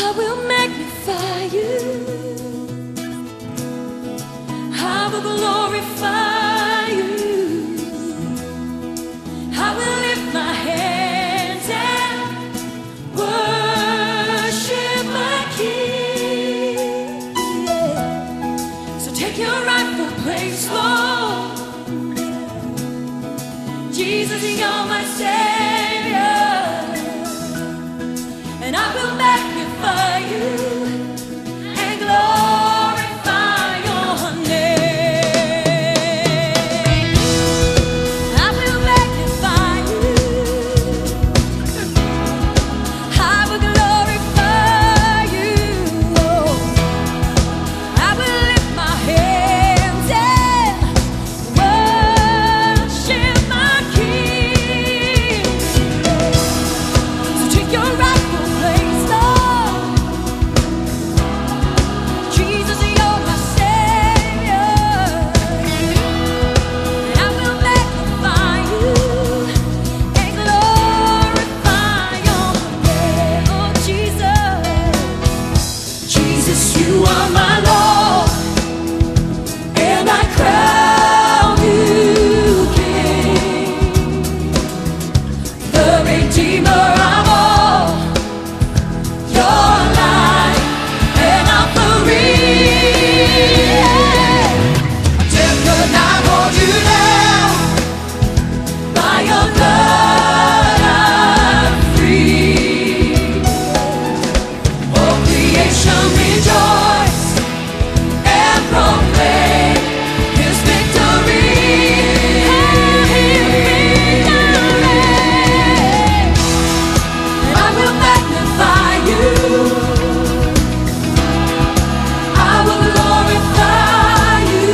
I will magnify you. I will glorify you. I will lift my hands and worship my King. Yeah. So take your rightful place, Lord. Jesus, you're my Savior, and I will magnify you and glorify your name. I will magnify you. I will glorify you. I will lift my hands and worship my King. So take your rightful place, Lord. Jesus, you're my Savior, and I will magnify you and glorify your name. Oh, Jesus, Jesus, you are my Lord, and I crown you King, the Redeemer of all. Your life and offering. Death could not hold you down. By your blood I'm free. Oh, creation rejoice and proclaim His victory. And I will magnify you. I will glorify you.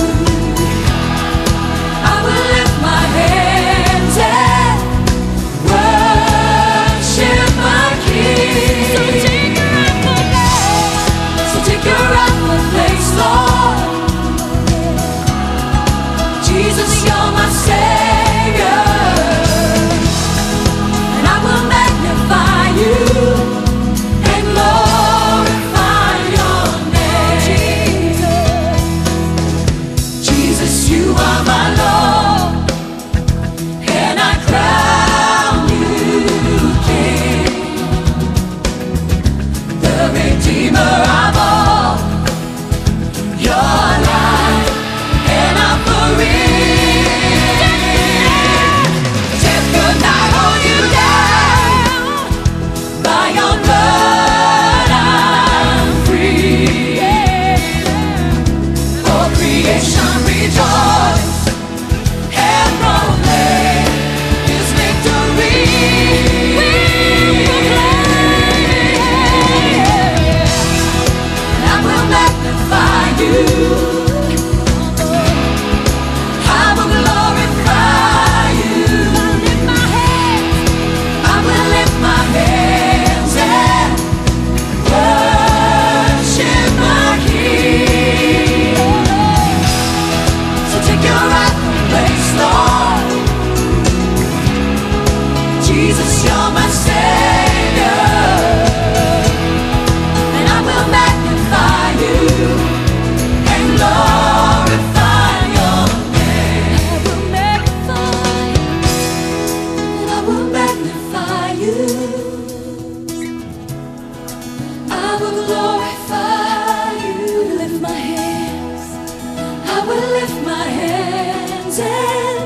I will lift my hands and worship my King. So take your rightful place, Lord. Jesus, you're my Savior, and I will magnify you and glorify your name. Jesus, you are my Lord, and I crown you King, the Redeemer of all. Your life and offering. Death could not hold you down. By your blood I'm free. For creation rejoice and proclaim His victory. I will magnify you. I will glorify you. I will lift my hands and worship my King. So take your rightful place, Lord. Jesus, you're my Savior, and I will magnify you and glorify your name. I will magnify you. I will glorify you. Lift my hands. I will lift my hands and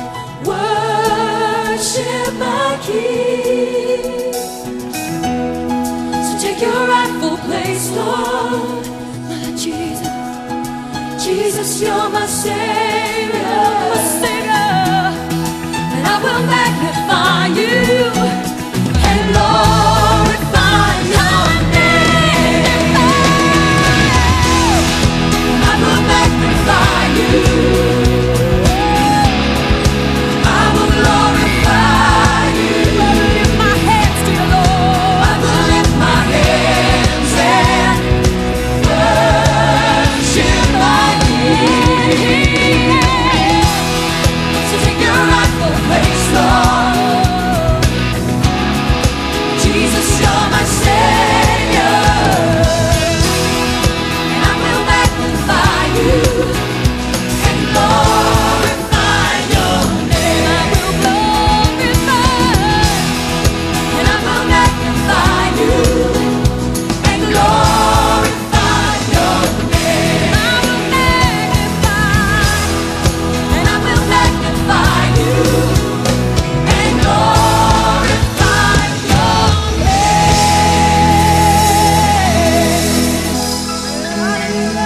worship my King. So take your rightful place, Lord. Jesus, Jesus, you're my Savior, and I will magnify you and glorify your name. I will magnify you. I will glorify you. I will lift my hands to the Lord. I will lift my hands and worship my King. you.